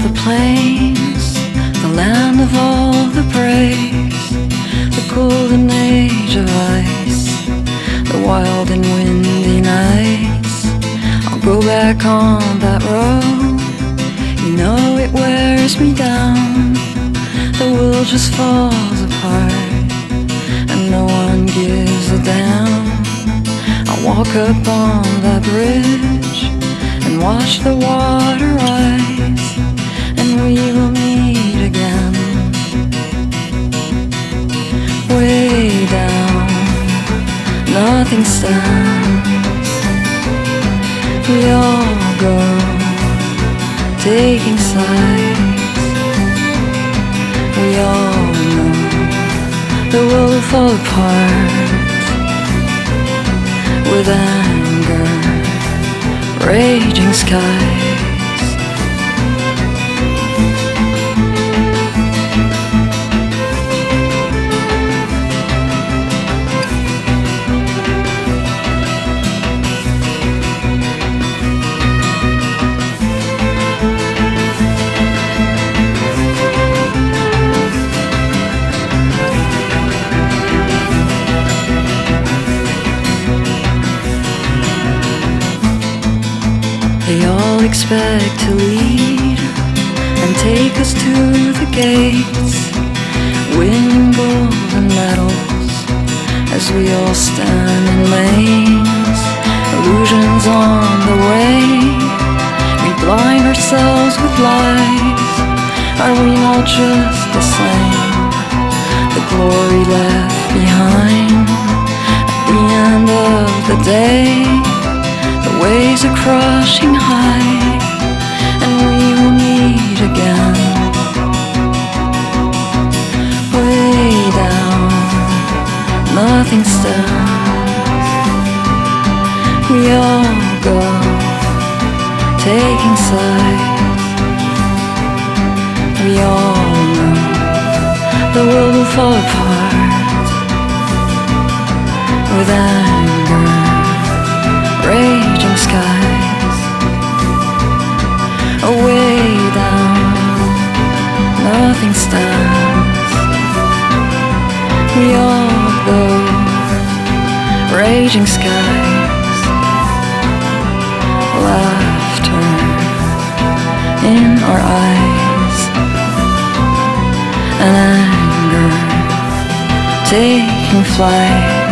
the plains, the land of all the brave, the golden age of ice, the wild and windy nights. I'll go back on that road, you know it wears me down. The world just falls apart and no one gives a damn. I'll walk up on that bridge and watch the water rise, and we will meet again. Way down, nothing stands. We all go taking sides. We all know the world will fall apart with anger, raging skies. They all expect to lead and take us to the gates, winning golden medals as we all stand in lanes. Illusions on the way, we blind ourselves with lies. Are we not just the same? The glory left behind at the end of the day. The waves are crushing high, and we will meet again. Way down, nothing stands. We all go taking sides. We all know the world will fall apart with anger, raging skies. Away down, nothing stands. We all go raging skies. Laughter in our eyes, and anger taking flight.